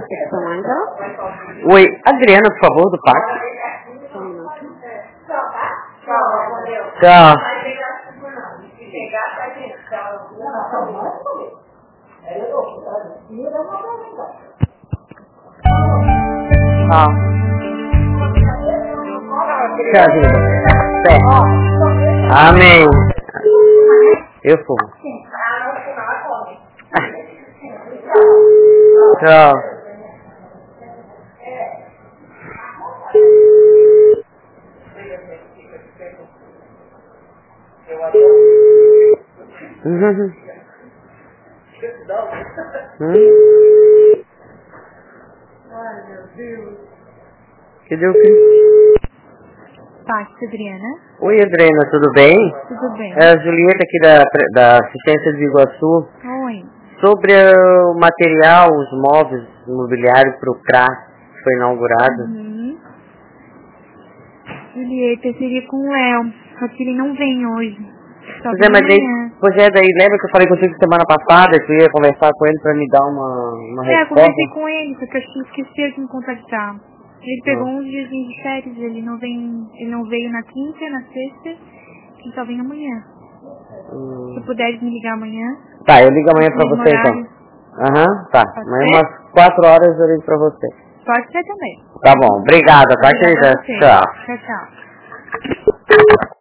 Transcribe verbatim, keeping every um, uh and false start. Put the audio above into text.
Oi, Adriana, por favor, do parque. Tchau. Tchau. Tchau, vida. Fé. Amém. Eu fui. Tchau. Uhum. Hum? Ai, meu Deus. Que deu o quê? Pátio, Adriana. Oi, Adriana, tudo bem? Tudo bem. É a Julieta aqui da, da assistência de Iguaçu. Oi. Sobre uh, o material, os móveis imobiliários para o C R A que foi inaugurado. Uhum. Julieta, seria com o Léo, só que ele não vem hoje. Só Pois é, mas aí, pois é, daí lembra que eu falei contigo semana passada que eu ia conversar com ele para me dar uma, uma é, resposta? É, conversei com ele, só que eu acho que esqueceu de me contactar. Ele pegou Não. uns dias de férias, ele não vem, ele não veio na quinta, na sexta, ele só vem amanhã. Hum. Se puder me ligar amanhã. Tá, eu ligo amanhã pra você horário. então. Aham, uhum, tá. Pode Amanhã ser? umas quatro horas eu ligo pra você. Pode ser também. Tá bom, obrigada, tá, Obrigada querida? a você. Tchau. Tchau, tchau.